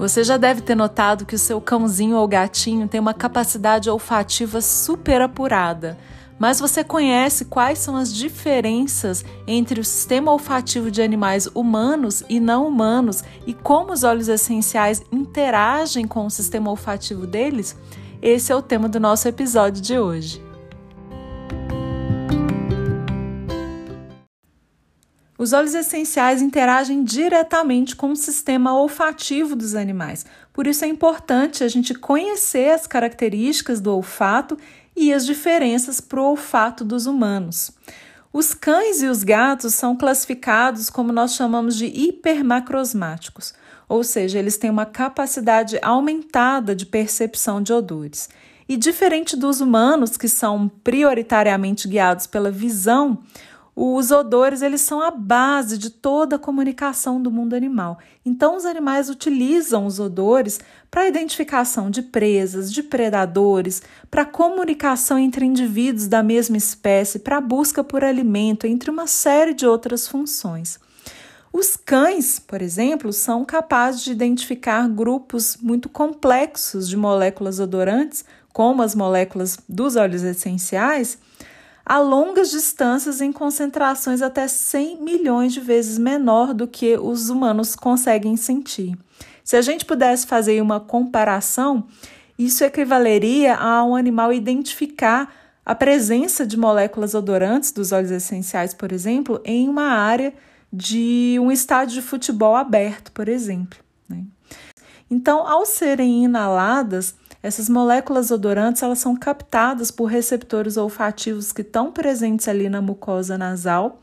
Você já deve ter notado que o seu cãozinho ou gatinho tem uma capacidade olfativa super apurada. Mas você conhece quais são as diferenças entre o sistema olfativo de animais humanos e não humanos e como os óleos essenciais interagem com o sistema olfativo deles? Esse é o tema do nosso episódio de hoje. Os óleos essenciais interagem diretamente com o sistema olfativo dos animais. Por isso é importante a gente conhecer as características do olfato e as diferenças para o olfato dos humanos. Os cães e os gatos são classificados como nós chamamos de hipermacrosmáticos, ou seja, eles têm uma capacidade aumentada de percepção de odores. E diferente dos humanos, que são prioritariamente guiados pela visão, os odores eles são a base de toda a comunicação do mundo animal. Então, os animais utilizam os odores para a identificação de presas, de predadores, para a comunicação entre indivíduos da mesma espécie, para a busca por alimento, entre uma série de outras funções. Os cães, por exemplo, são capazes de identificar grupos muito complexos de moléculas odorantes, como as moléculas dos óleos essenciais, a longas distâncias em concentrações até 100 milhões de vezes menor do que os humanos conseguem sentir. Se a gente pudesse fazer uma comparação, isso equivaleria a um animal identificar a presença de moléculas odorantes dos óleos essenciais, por exemplo, em uma área de um estádio de futebol aberto, por exemplo, né? Então, ao serem inaladas, essas moléculas odorantes elas são captadas por receptores olfativos que estão presentes ali na mucosa nasal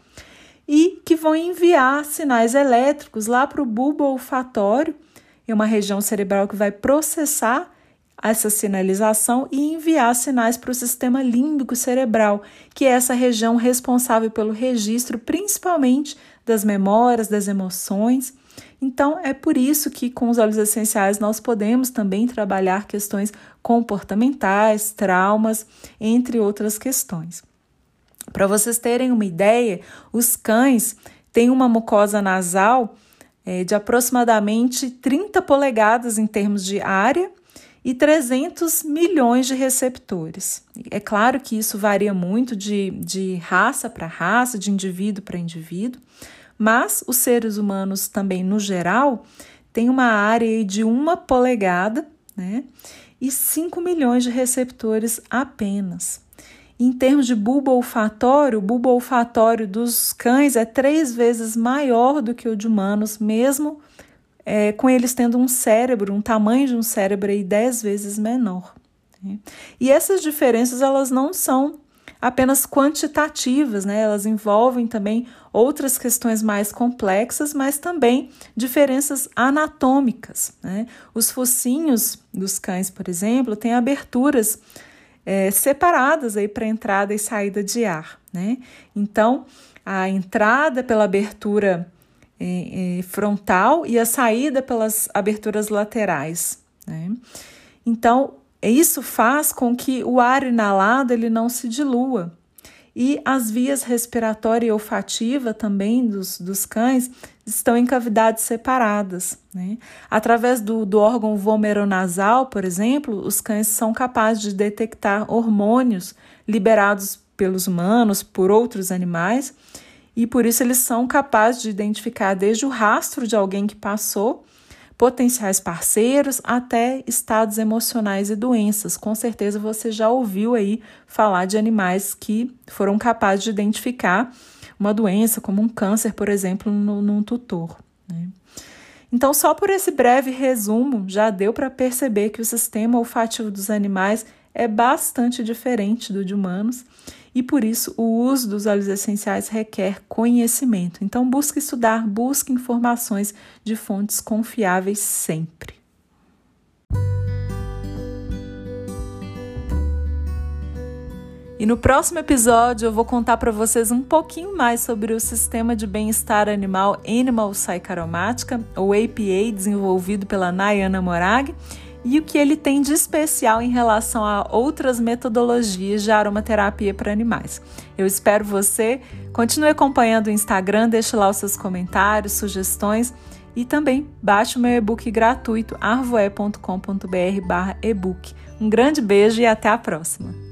e que vão enviar sinais elétricos lá para o bulbo olfatório, é uma região cerebral que vai processar essa sinalização e enviar sinais para o sistema límbico cerebral, que é essa região responsável pelo registro principalmente das memórias, das emoções. Então, é por isso que com os óleos essenciais nós podemos também trabalhar questões comportamentais, traumas, entre outras questões. Para vocês terem uma ideia, os cães têm uma mucosa nasal de aproximadamente 30 polegadas em termos de área e 300 milhões de receptores. É claro que isso varia muito de raça para raça, de indivíduo para indivíduo, mas os seres humanos também, no geral, têm uma área de 1 polegada, né, e 5 milhões de receptores apenas. Em termos de bulbo olfatório, o bulbo olfatório dos cães é 3 vezes maior do que o de humanos, mesmo com eles tendo um cérebro, um tamanho de um cérebro aí 10 vezes menor, né? E essas diferenças elas não são apenas quantitativas, né? Elas envolvem também outras questões mais complexas, mas também diferenças anatômicas, né? Os focinhos dos cães, por exemplo, têm aberturas separadas para entrada e saída de ar, né? Então, a entrada pela abertura frontal e a saída pelas aberturas laterais, né? Então, isso faz com que o ar inalado ele não se dilua. E as vias respiratória e olfativa também dos cães estão em cavidades separadas, né? Através do órgão vomeronasal, por exemplo, os cães são capazes de detectar hormônios liberados pelos humanos, por outros animais, e por isso eles são capazes de identificar desde o rastro de alguém que passou, potenciais parceiros, até estados emocionais e doenças. Com certeza você já ouviu aí falar de animais que foram capazes de identificar uma doença, como um câncer, por exemplo, num tutor, né? Então, só por esse breve resumo, já deu para perceber que o sistema olfativo dos animais é bastante diferente do de humanos e, por isso, o uso dos óleos essenciais requer conhecimento. Então, busque estudar, busque informações de fontes confiáveis sempre. E no próximo episódio eu vou contar para vocês um pouquinho mais sobre o sistema de bem-estar animal Animal Psycharomática, ou APA, desenvolvido pela Nayana Morag, e o que ele tem de especial em relação a outras metodologias de aromaterapia para animais. Eu espero você, continue acompanhando o Instagram, deixe lá os seus comentários, sugestões E também baixe o meu e-book gratuito arvoe.com.br/ebook. Um grande beijo e até a próxima!